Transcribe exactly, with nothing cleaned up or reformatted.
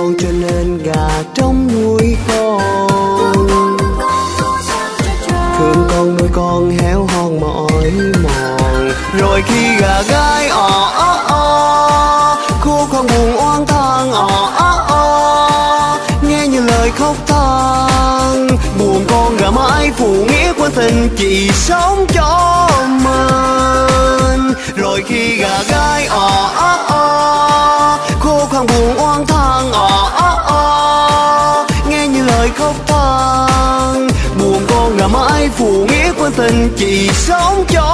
con cho nên gà trống nuôi con. Thương con nuôi con héo hon mỏi mòn. Rồi khi gà gáy ò ó ó, khô con buồn oán than ò ó ó, nghe như lời khóc than. Buồn con gà mái phụ nghĩa của tình chị sống cho mình. Rồi khi gà gáy ò ó ó, khô khoan buồn oán than ò ó ó, nghe như lời khóc than. Buồn con gà mái phụ nghĩa của tình chị sống cho